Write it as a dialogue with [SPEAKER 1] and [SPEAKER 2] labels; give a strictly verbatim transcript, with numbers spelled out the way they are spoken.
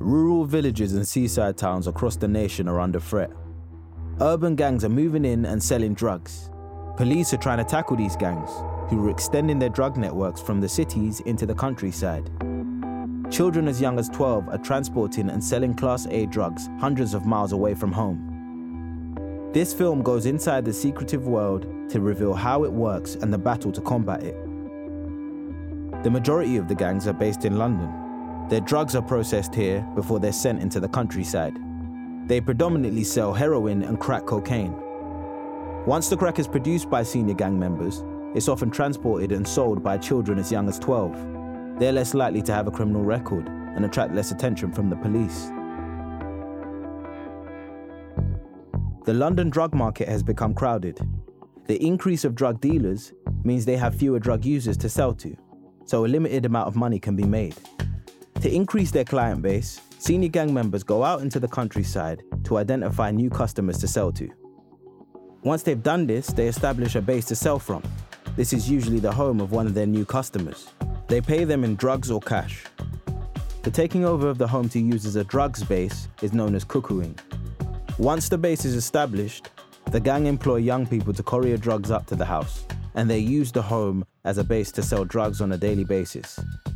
[SPEAKER 1] rural villages and seaside towns across the nation are under threat. Urban gangs are moving in and selling drugs. Police are trying to tackle these gangs, who are extending their drug networks from the cities into the countryside. Children as young as twelve are transporting and selling Class A drugs hundreds of miles away from home. This film goes inside the secretive world to reveal how it works and the battle to combat it. The majority of the gangs are based in London. Their drugs are processed here before they're sent into the countryside. They predominantly sell heroin and crack cocaine. Once the crack is produced by senior gang members, it's often transported and sold by children as young as twelve. They're less likely to have a criminal record and attract less attention from the police. The London drug market has become crowded. The increase of drug dealers means they have fewer drug users to sell to, so a limited amount of money can be made. To increase their client base, senior gang members go out into the countryside to identify new customers to sell to. Once they've done this, they establish a base to sell from. This is usually the home of one of their new customers. They pay them in drugs or cash. The taking over of the home to use as a drugs base is known as cuckooing. Once the base is established, the gang employ young people to courier drugs up to the house, and they use the home as a base to sell drugs on a daily basis.